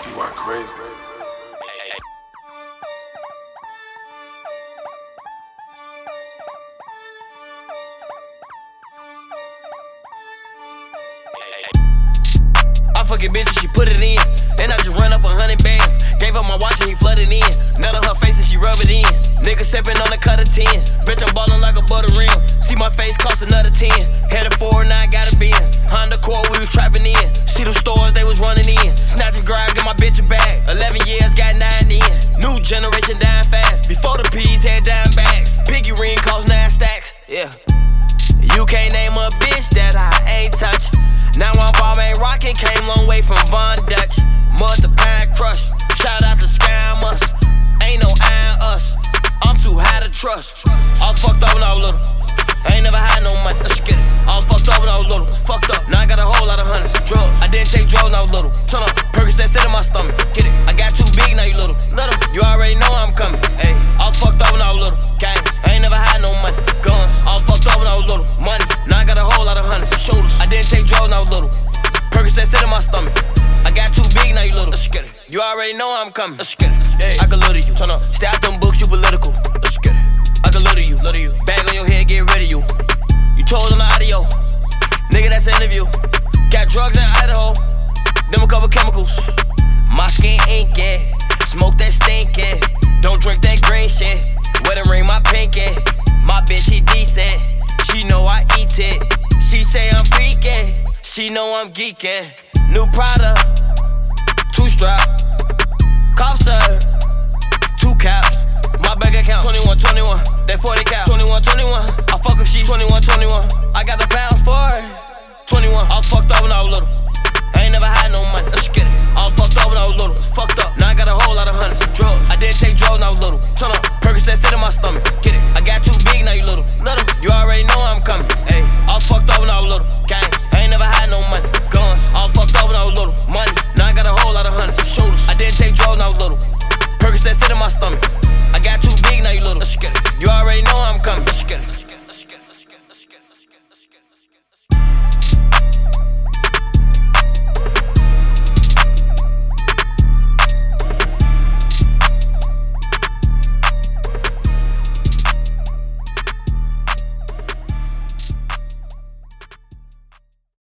You are crazy. I fuck your bitch and she put it in. Then I just run up 100 bands. Gave her my watch and he flooded in. Nut on her face and she rub it in. Nigga sippin' on the cut of 10. Bitch, I'm ballin' like a butter rim. See my face cost another 10. Headed forward, now I got a Benz. Honda Accord, we was trapping in. See them stores, they was running in. Snatching grind, get my bitch a bag. 11 years, got 9 in. New generation dying fast. Before the P's had dime bags. Piggy ring cost 9 stacks. Yeah. You can't name a bitch that I ain't touch. Now I'm bomb, ain't rockin', came long way from Von Dutch. Mud to Pine Crush, shout out to Skymus. Ain't no eyeing us, I'm too high to trust. I was fucked up when I was little, I ain't never had no money, let's get it. I was fucked up when I was little, fucked up, now I got a whole lot of hundreds. Drugs, I didn't take drugs when I was little. Turn up, Percocet sit in my stomach, get it. I got too big, now you little, you already know I'm coming. Ayy, I was fucked up when I was little, gang, I ain't never had no money. Guns, I was fucked up when I was little, money, now I got a whole lot of hundreds. Shoulders, I didn't take drugs when I was little. Percocet sit in my stomach. I got too big, now you little. Let's get it. You already know I'm coming. Let's get it. Yeah. I can look at you. Turn up. Stay out them books, you political. Let's get it. I can look at you. Look at you. Bag on your head, get rid of you. You told on the audio. Nigga, that's an interview. Got drugs in Idaho. Them a couple chemicals. My skin ink, yeah. Smoke that stink, yeah. Don't drink that green shit. Wedding ring, my pink, yeah. My bitch, she decent. She know I eat it. She say I'm freaking. She know I'm geeking. New Prada,